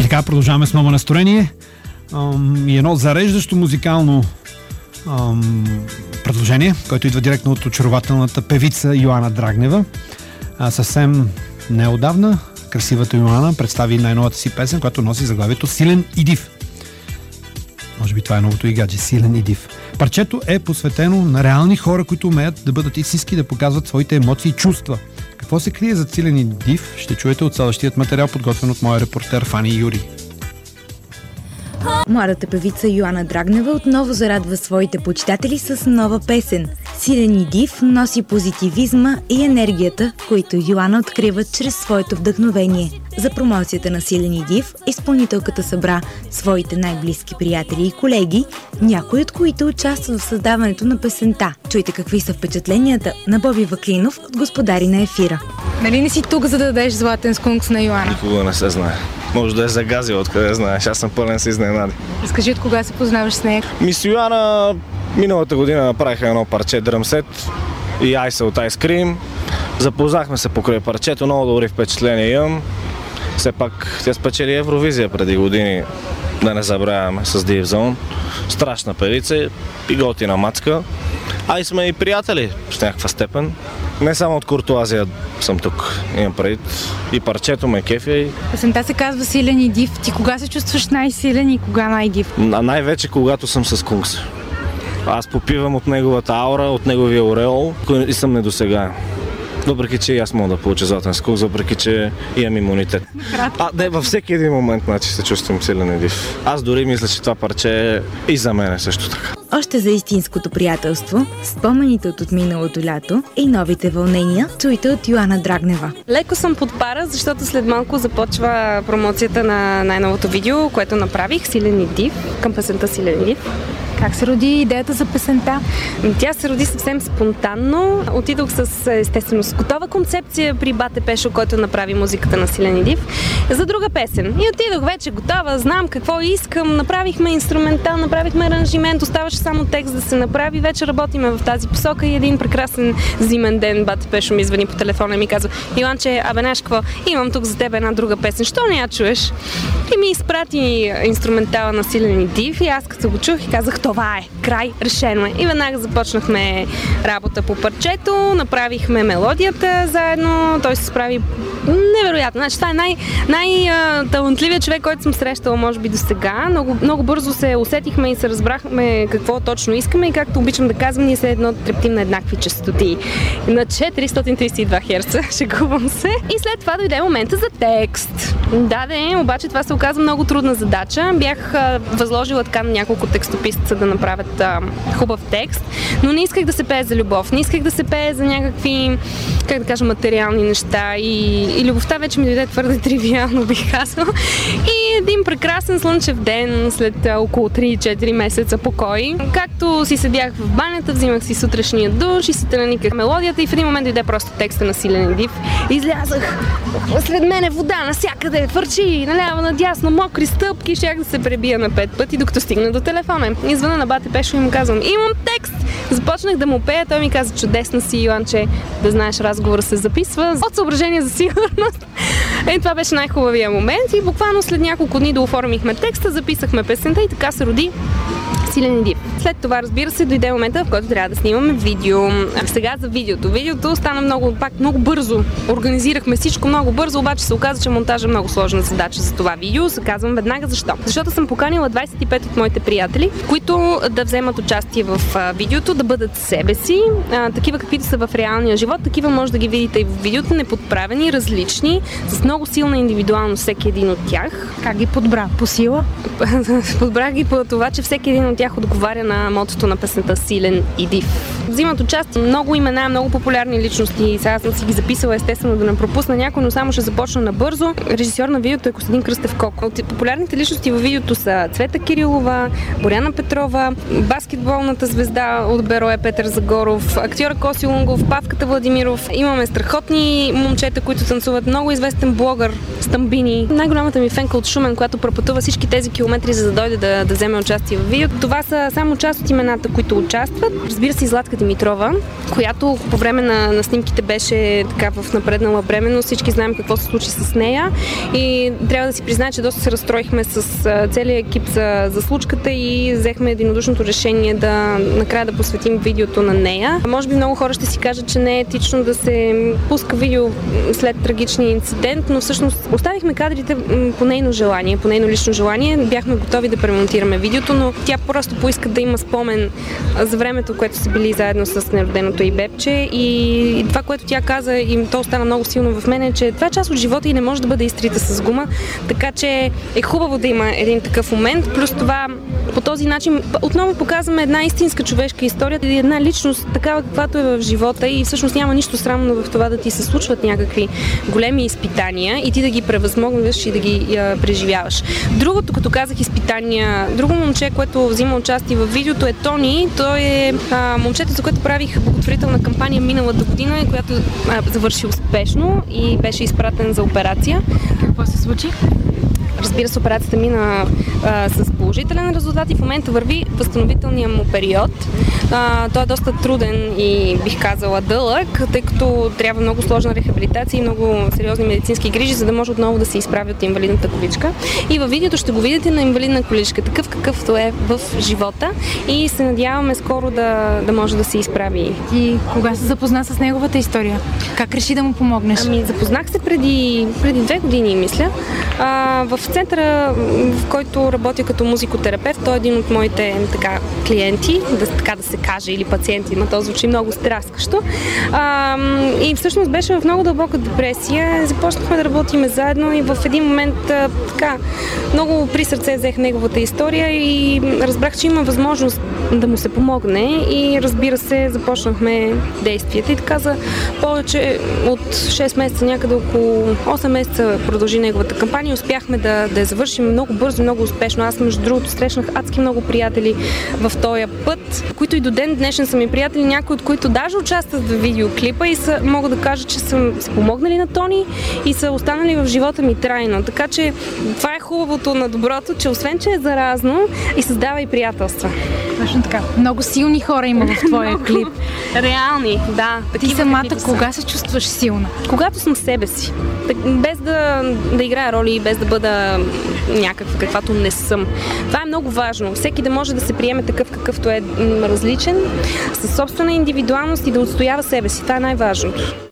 така, продължаваме с ново настроение и едно зареждащо музикално предложение, което идва директно от очарователната певица Йоана Драгнева. Съвсем неодавна красивата Йоана представи най-новата си песен, която носи заглавието "Силен и див". Може би това е новото и гадже, "Силен и див". Парчето е посветено на реални хора, които умеят да бъдат истински, да показват своите емоции и чувства. Какво се крие зад "Силен и див" ще чуете от следващият материал, подготвен от моя репортер Фани Юри. Младата певица Йоана Драгнева отново зарадва своите почитатели с нова песен. "Силен и див" носи позитивизма и енергията, които Йоана открива чрез своето вдъхновение. За промоцията на "Силен и див" изпълнителката събра своите най-близки приятели и колеги, някои от които участват в създаването на песента. Чуйте какви са впечатленията на Боби Ваклинов от "Господари на ефира". Нали не си тук, за да дадеш златен скункс на Йоана? Никога не се знае. Може да е загазила, откъде знаеш. Аз съм пълен с изненади. Разкажи от кога се познаваш с нея? С Йоана миналата година направиха едно парче дръмсет и Айса от Ice Cream. Запознахме се покрай парчето, много добри впечатления имам. Все пак тя спечели Евровизия преди години, да не забравяме, с Deep Zone. Страшна певица и готина мацка. А и сме и приятели в някаква степен. Не само от куртуазия съм тук, имам предвид. И парчето ме кефи. Песента се казва "Силен и див". Ти кога се чувстваш най-силен и кога най-див? Най-вече когато съм с Кункс. Аз попивам от неговата аура, от неговия ореол и съм недосегаем. Въпреки че и аз мога да получа златен скункс, въпреки че имам имунитет. Във всеки един момент се чувствам силен и див. Аз дори мисля, че това парче е и за мен също така. Още за истинското приятелство, спомените от отминалото лято и новите вълнения, чуйте от Йоана Драгнева. Леко съм под пара, защото след малко започва промоцията на най-новото видео, което направих, "Силен и див", към песента "Силен и див". Как се роди идеята за песента? Тя се роди съвсем спонтанно. Отидох естествено с готова концепция при Бате Пешо, който направи музиката на "Силен и див", за друга песен. И отидох вече готова, знам какво искам, направихме инструментал, направихме аранжимент, оставаше само текст да се направи. Вече работиме в тази посока и един прекрасен зимен ден Бате Пешо ми звъни по телефона и ми казва: "Иланче, знаеш какво? Имам тук за теб една друга песен. Що не я чуеш?" И ми изпрати инструментала на "Силен и див" и аз като го чух и казах: "Това е, край, решено е." И веднага започнахме работа по парчето, направихме мелодията заедно, той се справи невероятно. Значи, това е най-талантливият човек, който съм срещала, може би, до сега. Много, много бързо се усетихме и се разбрахме какво точно искаме и, както обичам да казвам, ние се едно трептим на еднакви честоти. На 432 Hz, шегувам се. И след това дойде момента за текст. Обаче това се оказа много трудна задача. Бях възложила така на няколко текстописца да направят хубав текст, но не исках да се пее за любов, не исках да се пее за някакви, как да кажа, материални неща и любовта вече ми дойде твърде тривиално, бих казал. И един прекрасен слънчев ден след около 3-4 месеца покой, както си седях в банята, взимах си сутрешния душ и си траниках мелодията и в един момент дойде просто текста на "Силен и див". Излязах, след мене вода навсякъде, фърчи, наляво, надясно, мокри стъпки, щях да се пребия на 5 пъти, докато стигна до телефона. И звъна на Бате Пешо и му казвам: "Имам текст!" Започнах да му пея, той ми каза: "Чудесна си, Йоанче, да знаеш, разговора се записва от съображение за сигурност." Това беше най-хубавия момент и буквално след няколко дни дооформихме текста, записахме песента и така се роди "Силен и див". След това, разбира се, дойде момента, в който трябва да снимаме видео. Сега за видеото. Видеото стана много бързо. Организирахме всичко много бързо, обаче се оказа, че монтажа е много сложна задача за това видео. Се казвам веднага защо. Защото съм поканила 25 от моите приятели, които да вземат участие в видеото, да бъдат себе си, такива каквито са в реалния живот, такива може да ги видите и в видеото, неподправени, различни, с много силна индивидуалност всеки един от тях. Как ги подбра? По сила? Подбрах ги по това, че всеки един от тях отговаря на мотото на песента "Силен и див". Взимат участие много имена, много популярни личности. Сега съм си ги записала, естествено да не пропусна някой, но само ще започна набързо. Режисьор на видеото е Костадин Кръстев Коко. От популярните личности във видеото са Цвета Кирилова, Боряна Петрова, баскетболната звезда от Берое Петър Загоров, актьора Коси Лунгов, Павката Владимиров. Имаме страхотни момчета, които танцуват. Много известен блогър Стамбини. Най-голямата ми фенка от Шумен, която пропътува всички тези километри, за да дойде да вземе участие в видеото. Това Това са само част от имената, които участват. Разбира се, и Златка Димитрова, която по време на снимките беше така в напреднала бременност. Всички знаем какво се случи с нея и трябва да си призная, че доста се разстроихме с целият екип за случката и взехме единодушното решение накрая да посветим видеото на нея. Може би много хора ще си кажат, че не е етично да се пуска видео след трагичния инцидент, но всъщност оставихме кадрите по нейно желание, по нейно лично желание. Бяхме готови да премонтираме видеото, но тя просто поиска да има спомен за времето, което са били заедно с нероденото й бебче и това, което тя каза и то остана много силно в мен е, че това е част от живота и не може да бъде изтрита с гума, така че е хубаво да има един такъв момент. Плюс това по този начин отново показваме една истинска човешка история и една личност, такава каквато е в живота и всъщност няма нищо срамно в това да ти се случват някакви големи изпитания и ти да ги превъзмогнеш и да ги преживяваш. Другото, като казах изпитания, друго момче, което взима участие в видеото е Тони. Той е момчето, за което правих благотворителна кампания миналата година, която завърши успешно и беше изпратен за операция. Какво се случи? Разбира се, операцията мина с положителен резултат и в момента върви възстановителния му период. Той е доста труден и бих казала дълъг, тъй като трябва много сложна рехабилитация и много сериозни медицински грижи, за да може отново да се изправи от инвалидната количка. И във видеото ще го видите на инвалидна количка, такъв какъвто е в живота и се надяваме скоро да може да се изправи. И кога се запозна с неговата история? Как реши да му помогнеш? Запознах се преди 2 години, мисля. В центъра, в който работя като музикотерапевт, той е един от моите клиенти, така да се каже, или пациенти, но то звучи много страскащо. И всъщност беше в много дълбока депресия. Започнахме да работим заедно и в един момент много при сърце взех неговата история и разбрах, че има възможност да му се помогне и разбира се, започнахме действията и така за повече от 6 месеца, някъде около 8 месеца продължи неговата кампания. Успяхме да я завършим много бързо, много успешно. Аз, между другото, срещнах адски много приятели в този път, които и до ден днешен са ми приятели, някои от които даже участват в видеоклипа и мога да кажа, че са си помогнали на Тони и са останали в живота ми трайно. Така че това е хубавото на доброто, че освен, че е заразно и създава и приятелства. Точно така. Много силни хора има в твоя клип. Реални, да. Ти самата кога се чувстваш силна? Когато съм себе си. Без да играя роли и без да бъда някаква, каквато не съм. Това е много важно. Всеки да може да се приеме такъв, какъвто е различен, със собствена индивидуалност и да отстоява себе си. Това е най-важното.